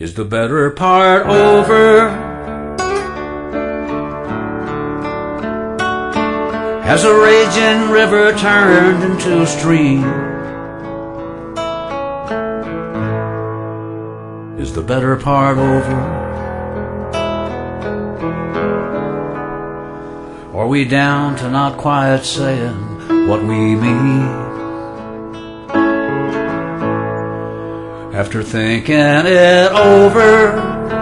Is the better part over? Has a raging river turned into a stream? Is the better part over? Are we down to not quite saying what we mean? After thinking it over,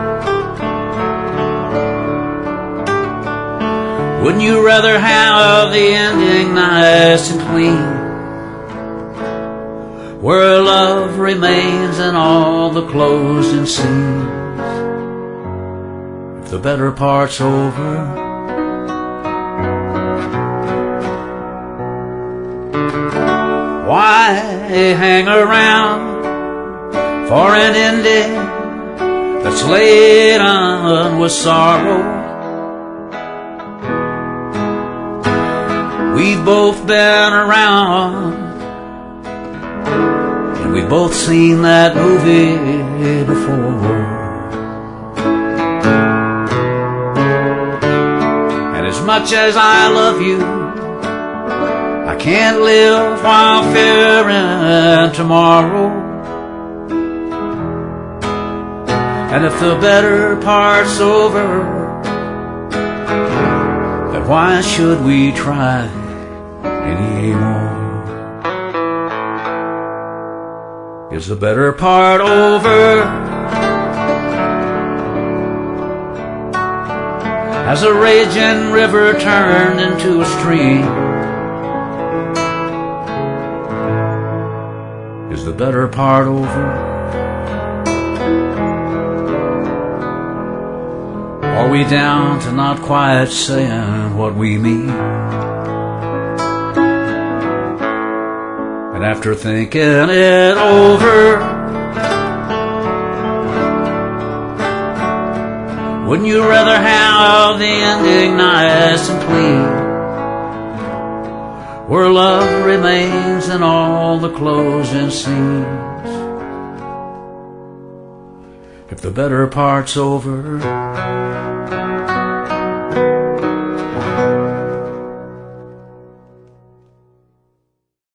wouldn't you rather have the ending nice and clean, where love remains in all the closing scenes? If the better part's over, why hang around for an ending that's laden with sorrow? We've both been around, and we've both seen that movie before. And as much as I love you, I can't live while fearing tomorrow. And if the better part's over, then why should we try anymore? Is the better part over? Has a raging river turned into a stream? Is the better part over? Are we down to not quite saying what we mean? And after thinking it over, wouldn't you rather have the ending nice and clean, where love remains in all the closing scenes? If the better part's over,